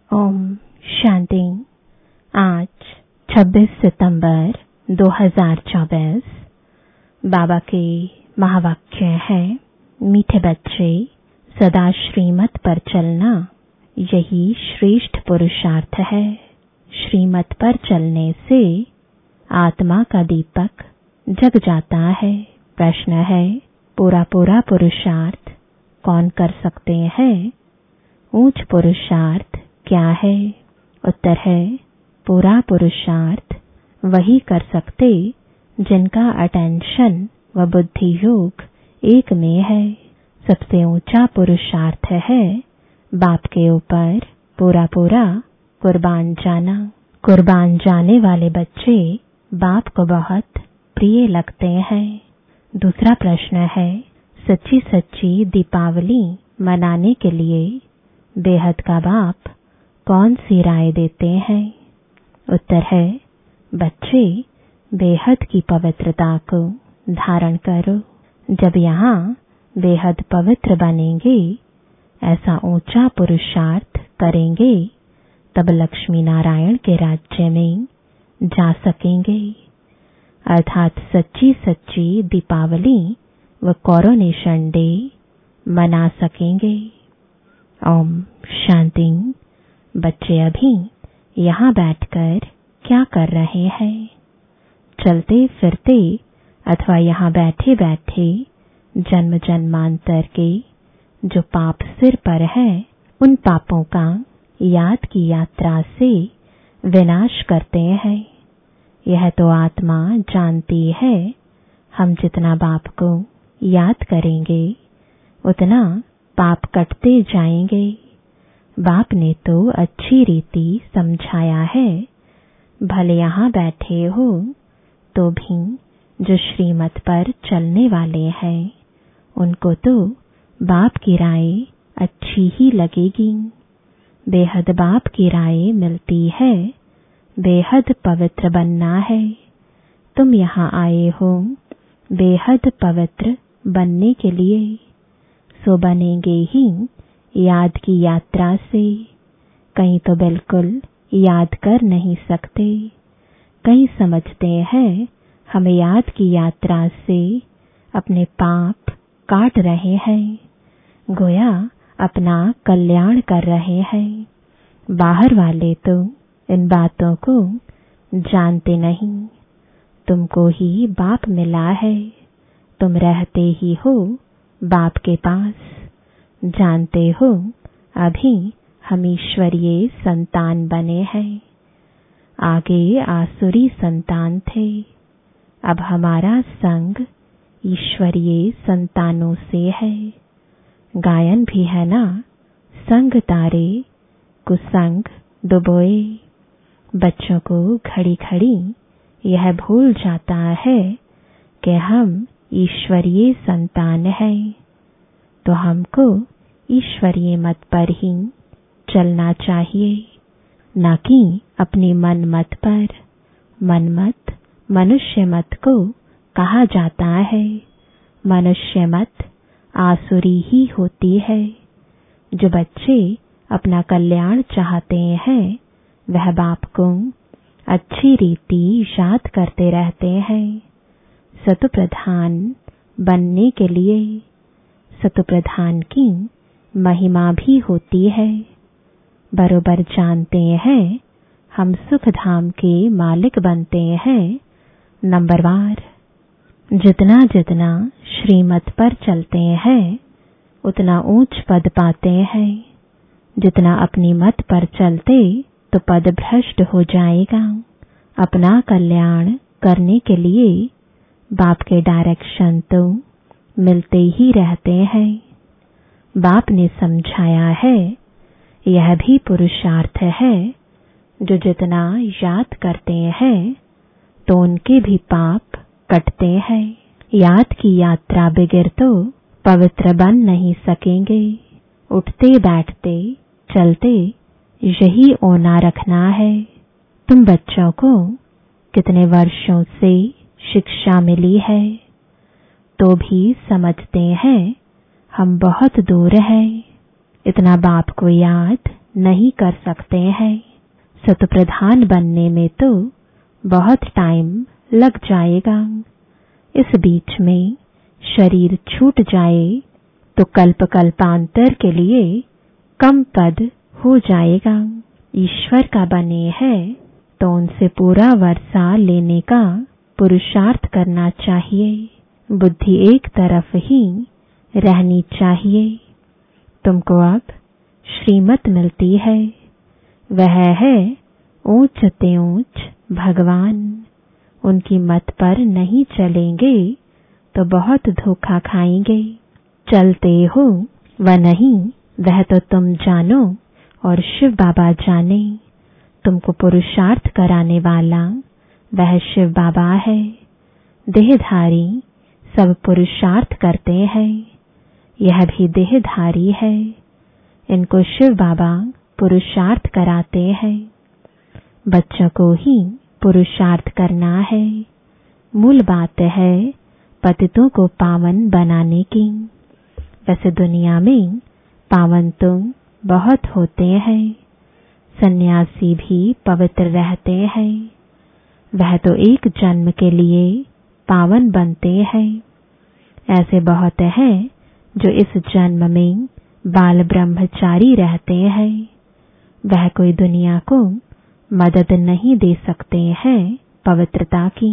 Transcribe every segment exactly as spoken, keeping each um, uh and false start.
ओम शांति। आज छब्बीस सितंबर दो हज़ार चौबीस। बाबा के महावाक्य है, मीठे बच्चे, सदा श्रीमत पर चलना यही श्रेष्ठ पुरुषार्थ है। श्रीमत पर चलने से आत्मा का दीपक जग जाता है। प्रश्न है, पूरा पूरा पुरुषार्थ कौन कर सकते हैं? ऊंच पुरुषार्थ क्या है? उत्तर है, पूरा पुरुषार्थ वही कर सकते जिनका अटेंशन व बुद्धि योग एक में है। सबसे ऊंचा पुरुषार्थ है बाप के ऊपर पूरा पूरा कुर्बान जाना। कुर्बान जाने वाले बच्चे बाप को बहुत प्रिय लगते हैं। दूसरा प्रश्न है, सच्ची सच्ची दीपावली मनाने के लिए बेहद का बाप कौन सी राय देते हैं? उत्तर है, बच्चे बेहद की पवित्रता को धारण करो। जब यहाँ बेहद पवित्र बनेंगे, ऐसा ऊंचा पुरुषार्थ करेंगे, तब लक्ष्मी नारायण के राज्य में जा सकेंगे। अर्थात सच्ची सच्ची दीपावली व कोरोनेशन डे मना सकेंगे। ओम शांति। बच्चे अभी यहाँ बैठकर क्या कर रहे हैं? चलते फिरते अथवा यहाँ बैठे बैठे जन्म जन्मांतर के जो पाप सिर पर है, उन पापों का याद की यात्रा से विनाश करते हैं। यह तो आत्मा जानती है। हम जितना बाप को याद करेंगे उतना पाप कटते जाएंगे। बाप ने तो अच्छी रीति समझाया है। भले यहाँ बैठे हो तो भी जो श्रीमत पर चलने वाले हैं, उनको तो बाप की राय अच्छी ही लगेगी। बेहद बाप की राय मिलती है। बेहद पवित्र बनना है। तुम यहाँ आए हो बेहद पवित्र बनने के लिए, सो बनेंगे ही याद की यात्रा से। कहीं तो बिल्कुल याद कर नहीं सकते। कहीं समझते हैं हम याद की यात्रा से अपने पाप काट रहे हैं, गोया अपना कल्याण कर रहे हैं। बाहर वाले तो इन बातों को जानते नहीं। तुमको ही बाप मिला है। तुम रहते ही हो बाप के पास। जानते हो अभी हम ईश्वरीय संतान बने हैं। आगे आसुरी संतान थे। अब हमारा संग ईश्वरीय संतानों से है। गायन भी है ना, संग तारे कुसंग डुबोए। बच्चों को घड़ी घड़ी यह भूल जाता है कि हम ईश्वरीय संतान हैं, तो हमको ईश्वरीय मत पर ही चलना चाहिए, न कि अपनी मन मत पर। मन मत मनुष्य मत को कहा जाता है। मनुष्य मत आसुरी ही होती है। जो बच्चे अपना कल्याण चाहते हैं, वह बाप को अच्छी रीति याद करते रहते हैं। सतु प्रधान बनने के लिए सतु प्रधान की महिमा भी होती है। बरोबर जानते हैं हम सुख धाम के मालिक बनते हैं नंबरवार। जितना जितना श्रीमत पर चलते हैं, उतना ऊंच पद पाते हैं। जितना अपनी मत पर चलते तो पद भ्रष्ट हो जाएगा। अपना कल्याण करने के लिए बाप के डायरेक्शन तो मिलते ही रहते हैं। बाप ने समझाया है, यह भी पुरुषार्थ है। जो जितना याद करते हैं तो उनके भी पाप कटते हैं। याद की यात्रा बगैर तो पवित्र बन नहीं सकेंगे। उठते बैठते चलते यही ओना रखना है। तुम बच्चों को कितने वर्षों से शिक्षा मिली है, तो भी समझते हैं हम बहुत दूर हैं। इतना बाप को याद नहीं कर सकते हैं। सतप्रधान बनने में तो बहुत टाइम लग जाएगा। इस बीच में शरीर छूट जाए तो कल्प कल्पांतर के लिए कम पद हो जाएगा। ईश्वर का बने हैं तो उनसे पूरा वर्षा लेने का पुरुषार्थ करना चाहिए। बुद्धि एक तरफ ही रहनी चाहिए। तुमको अब श्रीमत मिलती है, वह है ऊंच ते ऊंच भगवान। उनकी मत पर नहीं चलेंगे तो बहुत धोखा खाएंगे। चलते हो व नहीं वह तो तुम जानो और शिव बाबा जाने। तुमको पुरुषार्थ कराने वाला वह शिव बाबा है। देहधारी सब पुरुषार्थ करते हैं, यह भी देहधारी है। इनको शिव बाबा पुरुषार्थ कराते हैं। बच्चों को ही पुरुषार्थ करना है। मूल बात है पतितों को पावन बनाने की। वैसे दुनिया में पावन तो बहुत होते हैं, सन्यासी भी पवित्र रहते हैं। वह तो एक जन्म के लिए पावन बनते हैं। ऐसे बहुत हैं जो इस जन्म में बाल ब्रह्मचारी रहते हैं। वह कोई दुनिया को मदद नहीं दे सकते हैं पवित्रता की।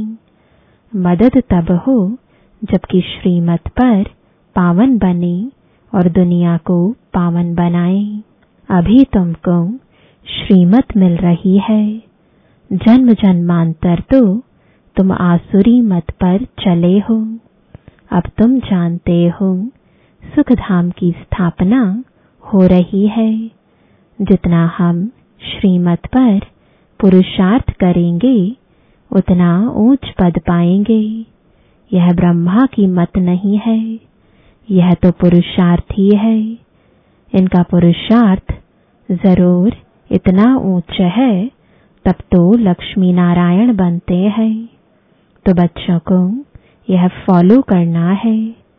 मदद तब हो जबकि श्रीमत पर पावन बने और दुनिया को पावन बनाए। अभी तुमको श्रीमत मिल रही है। जन्म जन्मांतर तो तुम आसुरी मत पर चले हो। अब तुम जानते हो सुख धाम की स्थापना हो रही है। जितना हम श्रीमत पर पुरुषार्थ करेंगे उतना ऊंच पद पाएंगे। यह ब्रह्मा की मत नहीं है, यह तो पुरुषार्थ ही है। इनका पुरुषार्थ जरूर इतना ऊंच है तब तो लक्ष्मी नारायण बनते हैं। तो बच्चों को यह फॉलो करना है।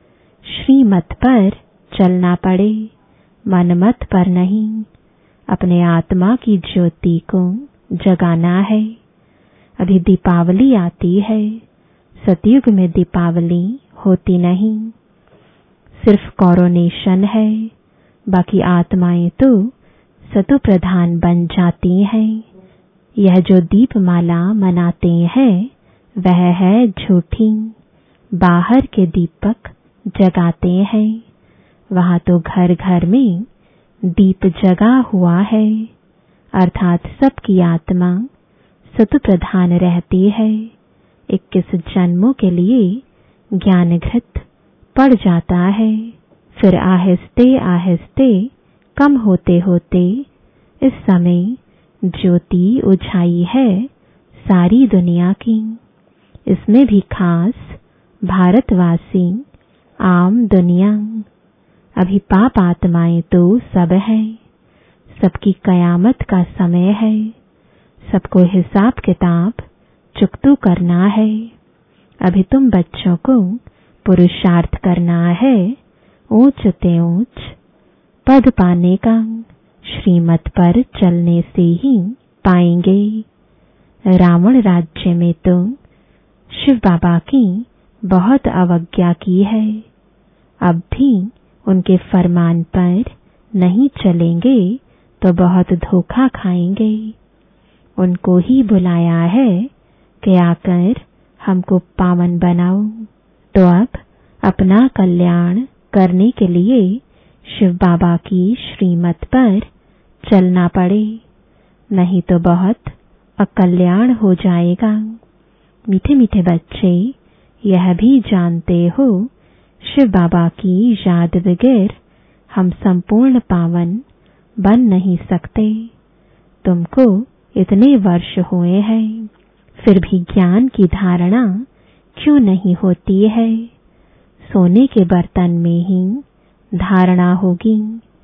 श्रीमत पर चलना पड़े, मनमत पर नहीं। अपने आत्मा की ज्योति को जगाना है। अभी दीपावली आती है। सतयुग में दीपावली होती नहीं, सिर्फ कोरोनेशन है। बाकी आत्माएं तो सतु प्रधान बन जाती हैं। यह जो दीपमाला मनाते हैं वह है झूठी। बाहर के दीपक जगाते हैं, वहां तो घर घर में दीप जगा हुआ है। अर्थात सबकी आत्मा सतु प्रधान रहती है। इक्कीस जन्मों के लिए ज्ञानघृत पड़ जाता है। फिर आहिस्ते आहिस्ते कम होते होते इस समय ज्योति उछाई है सारी दुनिया की। इसमें भी खास भारतवासी, आम दुनिया। अभी पाप आत्माएं तो सब है। सबकी कयामत का समय है। सबको हिसाब किताब चुकतू करना है। अभी तुम बच्चों को पुरुषार्थ करना है ऊंच ते ऊंच पद पाने का। श्रीमत पर चलने से ही पाएंगे। रावण राज्य में तो शिव बाबा की बहुत अवज्ञा की है। अब भी उनके फरमान पर नहीं चलेंगे तो बहुत धोखा खाएंगे। उनको ही बुलाया है कि आकर हमको पावन बनाओ। तो अब अपना कल्याण करने के लिए शिव बाबा की श्रीमत पर चलना पड़े, नहीं तो बहुत अकल्याण हो जाएगा। मीठे मीठे बच्चे यह भी जानते हो शिव बाबा की याद बगैर हम संपूर्ण पावन बन नहीं सकते। तुमको इतने वर्ष हुए हैं, फिर भी ज्ञान की धारणा क्यों नहीं होती है? सोने के बर्तन में ही धारणा होगी।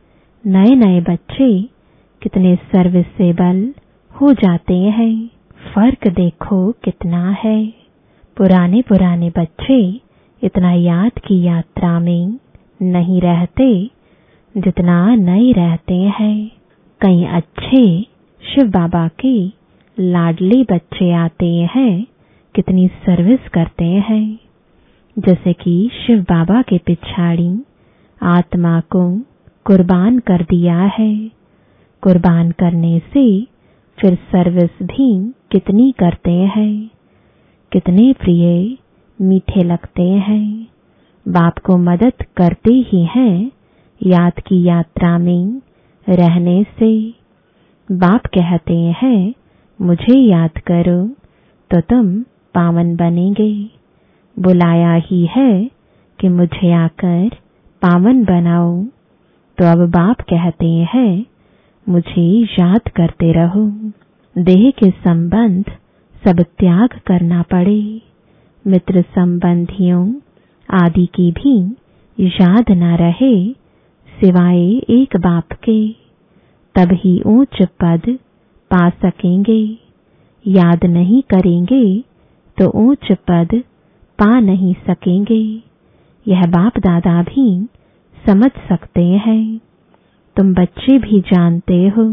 नए नए बच्चे कितने सर्विसेबल हो जाते हैं, फर्क देखो कितना है। पुराने पुराने बच्चे इतना याद की यात्रा में नहीं रहते जितना नए रहते हैं। कई अच्छे शिव बाबा के लाडले बच्चे आते हैं, कितनी सर्विस करते हैं। जैसे कि शिव बाबा के पिछाड़ी आत्मा को कुर्बान कर दिया है। कुर्बान करने से फिर सर्विस भी कितनी करते हैं, कितने प्रिय मीठे लगते हैं। बाप को मदद करते ही हैं याद की यात्रा में रहने से। बाप कहते हैं मुझे याद करो तो तुम पावन बनेंगे। बुलाया ही है कि मुझे आकर पावन बनाओ। तो अब बाप कहते हैं मुझे याद करते रहो। देह के संबंध सब त्याग करना पड़े। मित्र संबंधियों आदि की भी याद न रहे सिवाय एक बाप के, तब ही ऊंच पद पा सकेंगे। याद नहीं करेंगे तो ऊंच पद पा नहीं सकेंगे। यह बाप दादा भी समझ सकते हैं। तुम बच्चे भी जानते हो,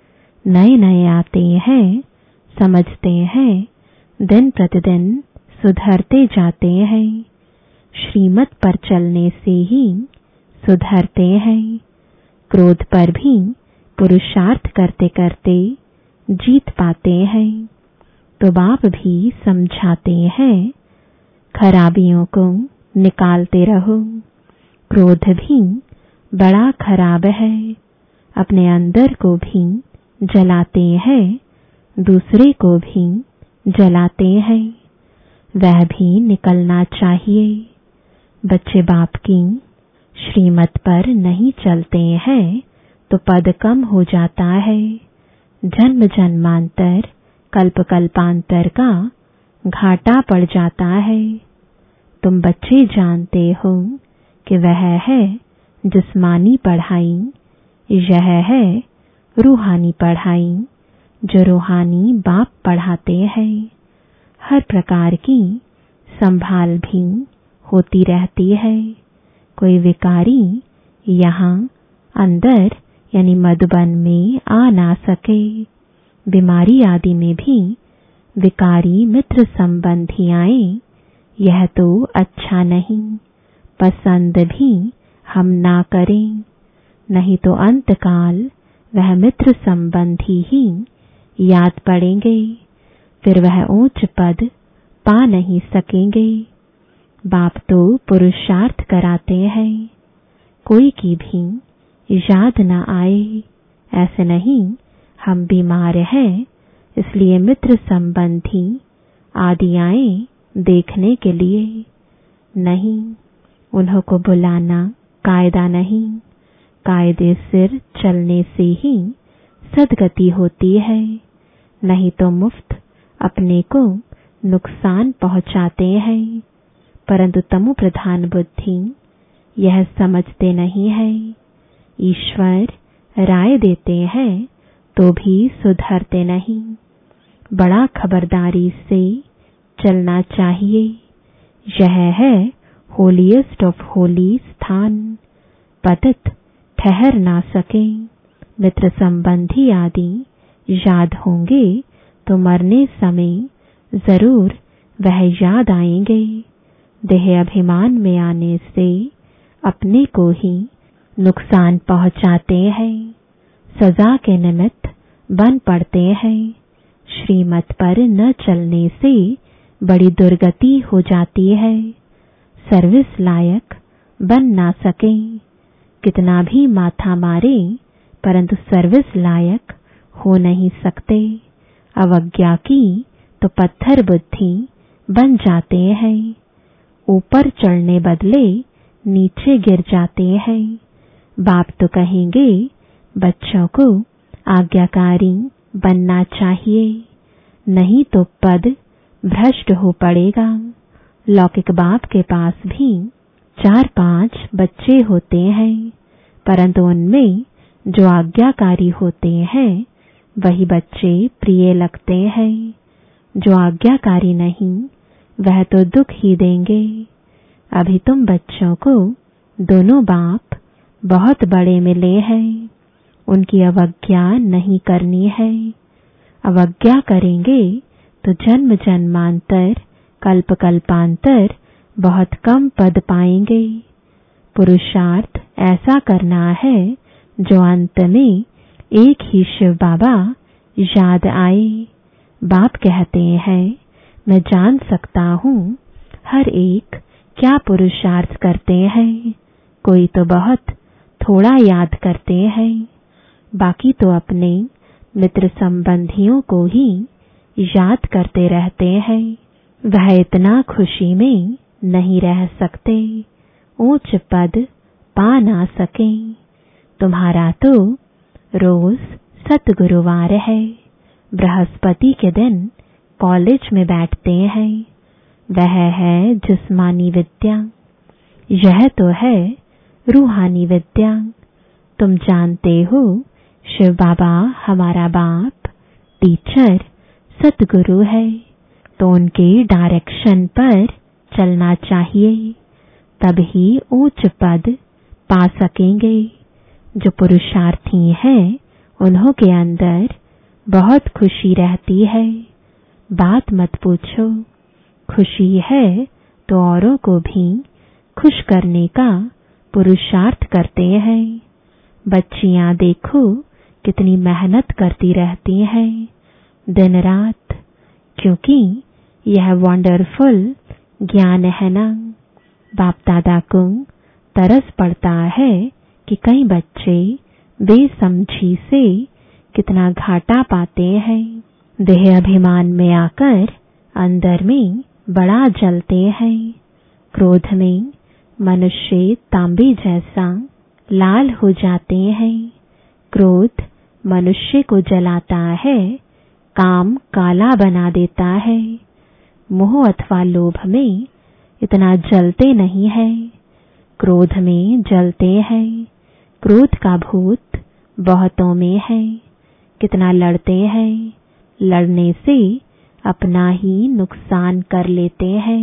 नए नए आते हैं, समझते हैं, दिन प्रतिदिन सुधरते जाते हैं। श्रीमत पर चलने से ही सुधरते हैं। क्रोध पर भी पुरुषार्थ करते करते जीत पाते हैं। तो बाप भी समझाते हैं खराबियों को निकालते रहो। क्रोध भी बड़ा खराब है, अपने अंदर को भी जलाते हैं, दूसरे को भी जलाते हैं। वह भी निकलना चाहिए। बच्चे बाप की श्रीमत पर नहीं चलते हैं तो पद कम हो जाता है। जन्म जन्मांतर कल्प कल्पांतर का घाटा पड़ जाता है। तुम बच्चे जानते हो कि वह है जिस्मानी पढ़ाई, यह है रूहानी पढ़ाई जो रूहानी बाप पढ़ाते हैं। हर प्रकार की संभाल भी होती रहती है। कोई विकारी यहाँ अंदर यानी मधुबन में आ ना सके। बीमारी आदि में भी विकारी मित्र संबंधी आए, यह तो अच्छा नहीं। पसंद भी हम ना करें, नहीं तो अंतकाल वह मित्र संबंधी ही याद पड़ेंगे। फिर वह ऊंच पद पा नहीं सकेंगे। बाप तो पुरुषार्थ कराते हैं, कोई की भी याद न आए। ऐसे नहीं हम बीमार हैं इसलिए मित्र संबंधी आदि आए देखने के लिए। नहीं, उन्हों को बुलाना कायदा नहीं। कायदे सिर चलने से ही सदगति होती है, नहीं तो मुफ्त अपने को नुकसान पहुंचाते हैं। परंतु तमो प्रधान बुद्धि यह समझते नहीं है। ईश्वर राय देते हैं तो भी सुधरते नहीं। बड़ा खबरदारी से चलना चाहिए। यह है होलीएस्ट ऑफ होली स्थान। पतित ठहर ना सके। मित्र संबंधी आदि याद होंगे तो मरने समय जरूर वह याद आएंगे। देह अभिमान में आने से अपने को ही नुकसान पहुंचाते हैं। सजा के निमित्त बन पड़ते हैं। श्रीमत पर न चलने से बड़ी दुर्गति हो जाती है। सर्विस लायक बन ना सके। कितना भी माथा मारे परंतु सर्विस लायक हो नहीं सकते। अवज्ञा की तो पत्थर बुद्धि बन जाते हैं। ऊपर चढ़ने बदले नीचे गिर जाते हैं। बाप तो कहेंगे बच्चों को आज्ञाकारी बनना चाहिए, नहीं तो पद भ्रष्ट हो पड़ेगा। लौकिक बाप के पास भी चार पांच बच्चे होते हैं, परंतु उनमें जो आज्ञाकारी होते हैं वही बच्चे प्रिय लगते हैं। जो आज्ञाकारी नहीं वह तो दुख ही देंगे। अभी तुम बच्चों को दोनों बाप बहुत बड़े मिले हैं। उनकी अवज्ञा नहीं करनी है। अवज्ञा करेंगे तो जन्म जन्मांतर कल्प कल्पांतर बहुत कम पद पाएंगे। पुरुषार्थ ऐसा करना है जो अंत में एक ही शिव बाबा याद आए। बाप कहते हैं, मैं जान सकता हूँ हर एक क्या पुरुषार्थ करते हैं। कोई तो बहुत थोड़ा याद करते हैं, बाकी तो अपने मित्र संबंधियों को ही याद करते रहते हैं। वह इतना खुशी में नहीं रह सकते, ऊंच पद पा ना सके। तुम्हारा तो रोज सतगुरुवार है, बृहस्पति के दिन कॉलेज में बैठते हैं। वह है जिस्मानी विद्या, यह तो है रूहानी विद्या। तुम जानते हो शिव बाबा हमारा बाप, टीचर, सतगुरु है, तो उनके डायरेक्शन पर चलना चाहिए, तब ही ऊंच पद पा सकेंगे। जो पुरुषार्थी हैं उन्हों के अंदर बहुत खुशी रहती है। बात मत पूछो, खुशी है तो औरों को भी खुश करने का पुरुषार्थ करते हैं। बच्चियां देखो कितनी मेहनत करती रहती हैं दिन रात, क्योंकि यह वंडरफुल ज्ञान है ना। बाप दादा को तरस पड़ता है कि कई बच्चे बेसमझी से कितना घाटा पाते हैं। देह अभिमान में आकर अंदर में बड़ा जलते हैं। क्रोध में मनुष्य तांबे जैसा लाल हो जाते हैं। क्रोध मनुष्य को जलाता है, काम काला बना देता है। मोह अथवा लोभ में इतना जलते नहीं है, क्रोध में जलते हैं। क्रोध का भूत बहुतों में है। कितना लड़ते हैं, लड़ने से अपना ही नुकसान कर लेते हैं।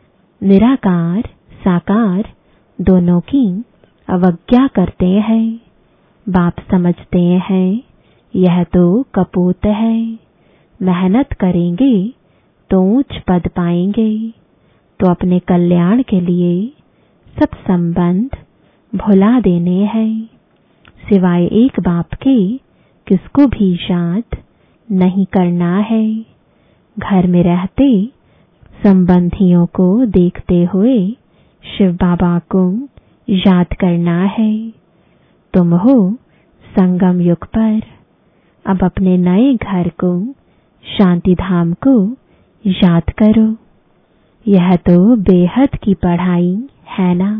निराकार साकार दोनों की अवज्ञा करते हैं। बाप समझते हैं यह तो कपूत है, मेहनत करेंगे तो ऊंच पद पाएंगे। तो अपने कल्याण के लिए सब संबंध भुला देने हैं, सिवाय एक बाप के किसको भी याद नहीं करना है। घर में रहते संबंधियों को देखते हुए शिव बाबा को याद करना है। तुम हो संगम युग पर, अब अपने नए घर को, शांति धाम को याद करो। यह तो बेहद की पढ़ाई है ना।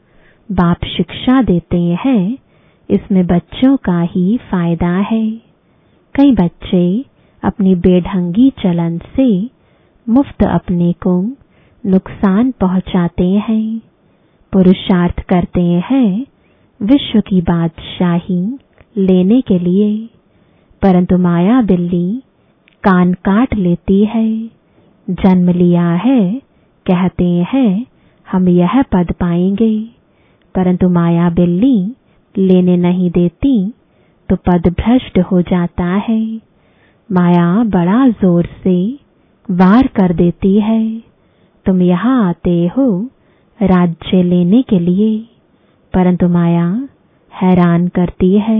बाप शिक्षा देते हैं, इसमें बच्चों का ही फायदा है। कई बच्चे अपनी बेढंगी चलन से मुफ्त अपने को नुकसान पहुंचाते हैं। पुरुषार्थ करते हैं विश्व की बादशाही लेने के लिए, परंतु माया बिल्ली कान काट लेती है। जन्म लिया है, कहते हैं हम यह पद पाएंगे, परंतु माया बिल्ली लेने नहीं देती तो पद भ्रष्ट हो जाता है। माया बड़ा जोर से वार कर देती है। तुम यहाँ आते हो राज्य लेने के लिए, परंतु माया हैरान करती है।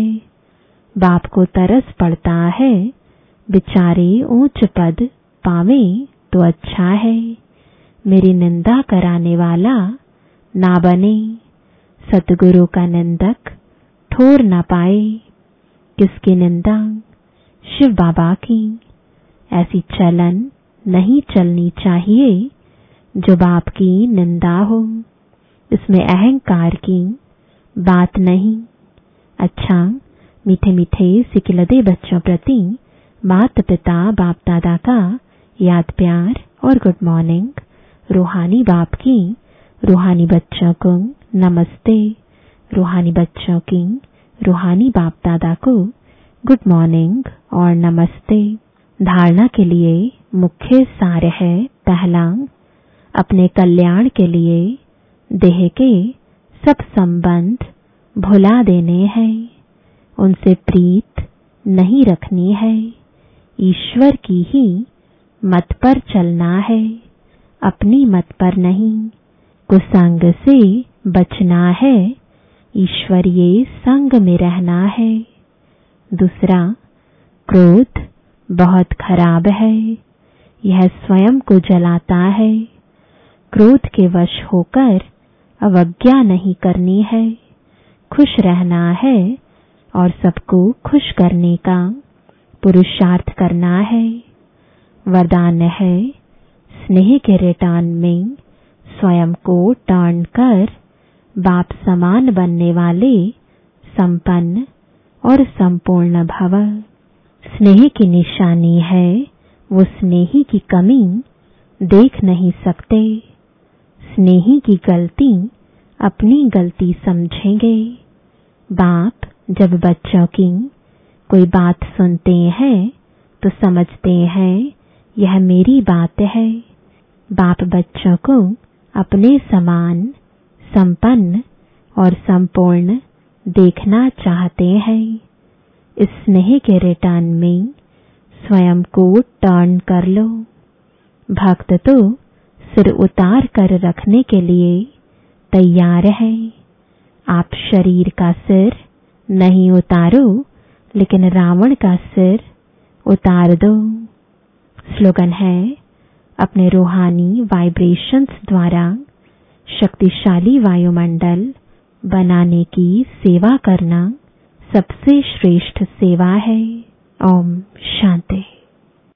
बाप को तरस पड़ता है, बेचारे ऊंच पद पावें तो अच्छा है, मेरी निंदा कराने वाला ना बने। सतगुरु का निंदक ठोर न पाए। किसकी निंदा? शिव बाबा की। ऐसी चलन नहीं चलनी चाहिए जो बाप की निंदा हो। इसमें अहंकार की बात नहीं। अच्छा, मीठे मीठे सिकिलदे बच्चों प्रति माता पिता बाप दादा का याद प्यार और गुड मॉर्निंग। रूहानी बाप की रूहानी बच्चों को नमस्ते। रूहानी बच्चों की रूहानी बाप दादा को गुड मॉर्निंग और नमस्ते। धारणा के लिए मुख्य सार है, पहला, अपने कल्याण के लिए देह के सब संबंध भुला देने हैं। उनसे प्रीत नहीं रखनी है। ईश्वर की ही मत पर चलना है, अपनी मत पर नहीं। कुसंग से बचना है, ईश्वरीय संग में रहना है। दूसरा, क्रोध बहुत खराब है, यह स्वयं को जलाता है। क्रोध के वश होकर अवज्ञा नहीं करनी है, खुश रहना है और सबको खुश करने का पुरुषार्थ करना है। वरदान है, स्नेह के रिटर्न में स्वयं को टर्न कर बाप समान बनने वाले संपन्न और संपूर्ण भव। स्नेह की निशानी है, वो स्नेही की कमी देख नहीं सकते। स्नेही की गलती अपनी गलती समझेंगे। बाप जब बच्चों की कोई बात सुनते हैं तो समझते हैं यह मेरी बात है। बाप बच्चों को अपने समान संपन्न और संपूर्ण देखना चाहते हैं। इस स्नेह के रिटर्न में स्वयं को टर्न कर लो। भक्त तो सिर उतार कर रखने के लिए तैयार है। आप शरीर का सिर नहीं उतारो, लेकिन रावण का सिर उतार दो। स्लोगन है, अपने रूहानी वाइब्रेशंस द्वारा शक्तिशाली वायुमंडल बनाने की सेवा करना सबसे श्रेष्ठ सेवा है। ओम शांति।